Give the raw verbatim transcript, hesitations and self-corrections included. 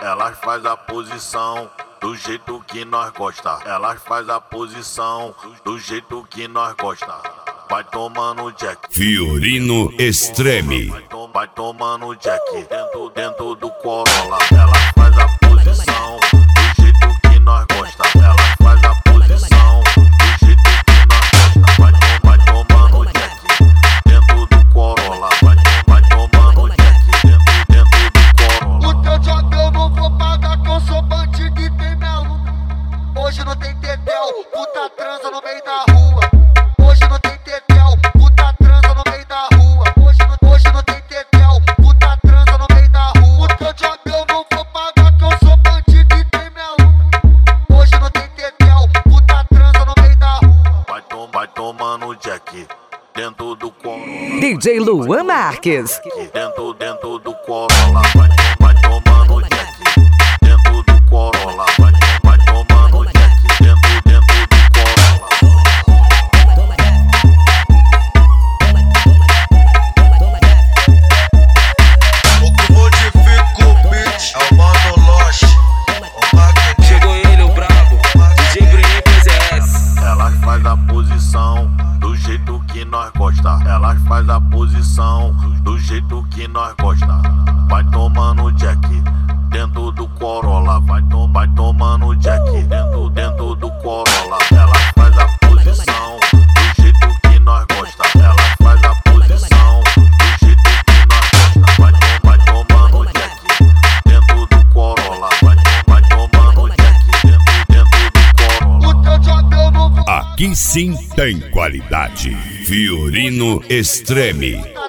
Elas faz a posição do jeito que nós gosta. Elas faz a posição do jeito que nós gosta. Vai tomando Jack. Fiorino Extreme. Vai, to vai tomando Jack dentro, dentro do Corolla. Ela faz a posição do jeito que nós gosta. Ela faz a posição do jeito que nós gosta. Vai, to vai tomando Jack dentro do Corolla. Vai, vai tomando Jack dentro, dentro do Corolla. O teu job eu não vou pagar, que eu sou bandido e tem minha luta. Hoje não tem tetel, puta transa no meio da rua. Hoje não tem tetel, puta transa no meio da rua. Hoje não, hoje não tem tetel, puta transa no meio da rua. O teu job eu não vou pagar, que eu sou bandido e tem minha luta. Hoje não tem tetel, puta transa no meio da rua. Vai, to vai tomando Jack dentro do Corolla. D J Luan Marques. Dentro, dentro do Corolla. Vai, vai tomando Jack dentro do Corolla. Vai, vai tomando Jack dentro, dentro do Corolla. O que modifica o beat é o Mano Lost. Chegou ele, o brabo, D J Bruninho P Z S. Elas faz a posição do jeito que nós gosta. Elas faz a posição do jeito que nós gosta. Vai tomando Jack dentro do Corolla. Vai, to vai tomando Jack dentro, dentro do Corolla. Elas faz a posição do jeito que nós gosta. Elas faz a posição do jeito que nós gosta. Vai, to vai tomando Jack dentro do Corolla. Vai, vai tomando Jack dentro, dentro do Corolla. O teu job eu não vou Aqui sim tem qualidade. Fiorino Extreme.